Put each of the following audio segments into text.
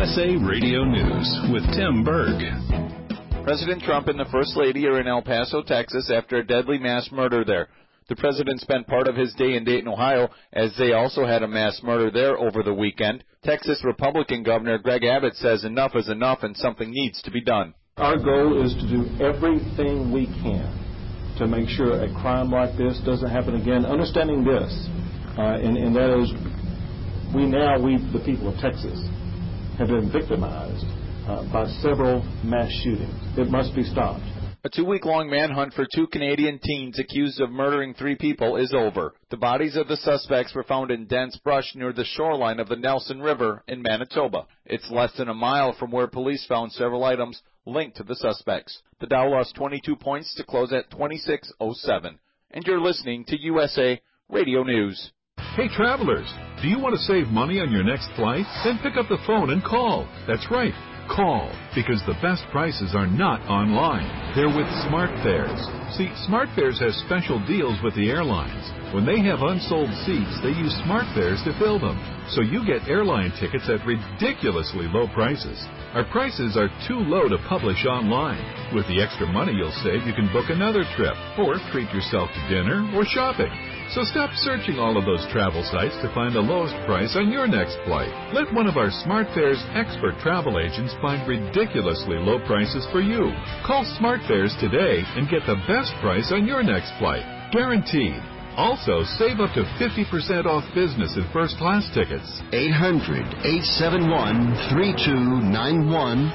USA Radio News with Tim Berg. President Trump and the First Lady are in El Paso, Texas, after a deadly mass murder there. The president spent part of his day in Dayton, Ohio, as they also had a mass murder there over the weekend. Texas Republican Governor Greg Abbott says enough is enough and something needs to be done. Our goal is to do everything we can to make sure a crime like this doesn't happen again. Understanding this, and that is, we, the people of Texas, have been victimized by several mass shootings. It must be stopped. A 2-week-long manhunt for 2 Canadian teens accused of murdering 3 people is over. The bodies of the suspects were found in dense brush near the shoreline of the Nelson River in Manitoba. It's less than a mile from where police found several items linked to the suspects. The Dow lost 22 points to close at 26.07. And you're listening to USA Radio News. Hey, travelers, do you want to save money on your next flight? Then pick up the phone and call. That's right. Call, because the best prices are not online. They're with SmartFares. See, SmartFares has special deals with the airlines. When they have unsold seats, they use SmartFares to fill them. So you get airline tickets at ridiculously low prices. Our prices are too low to publish online. With the extra money you'll save, you can book another trip, or treat yourself to dinner or shopping. So stop searching all of those travel sites to find the lowest price on your next flight. Let one of our SmartFares expert travel agents find ridiculously low prices for you. Call SmartFares today and get the best price on your next flight. Guaranteed. Also, save up to 50% off business and first-class tickets. 800-871-3291.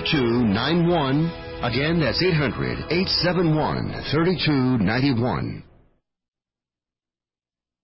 800-871-3291. Again, that's 800-871-3291.